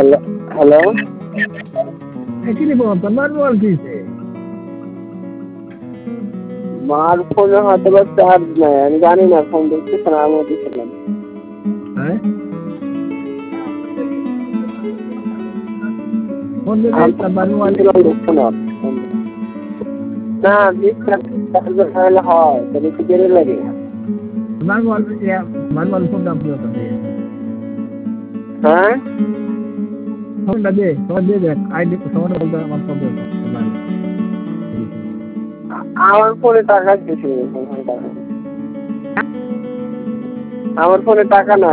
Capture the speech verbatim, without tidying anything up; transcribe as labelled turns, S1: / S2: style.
S1: hello hello
S2: কি রে বাবা তোমার মোবাইল কিছে
S1: মার ফোনে হয়তো বা চার্জ নাই আমি জানি না ফোন দেখতেছে না আমি দিছিলাম
S2: হ্যাঁ ফোন দিলে তোমার মোবাইল
S1: না না চার্জার হলে হয় তবে একটু দেরি লাগে
S2: তোমার মোবাইল তোমার মোবাইল ফোন দাম কত দিয়ে
S1: হ্যাঁ
S2: ফোনটা দে তোমার দিয়ে দেখ আইডি তোমার বলতে আমার ফোন দে
S1: আমার ফোনে টাকা দিয়েছি আমার ফোনে টাকা নাই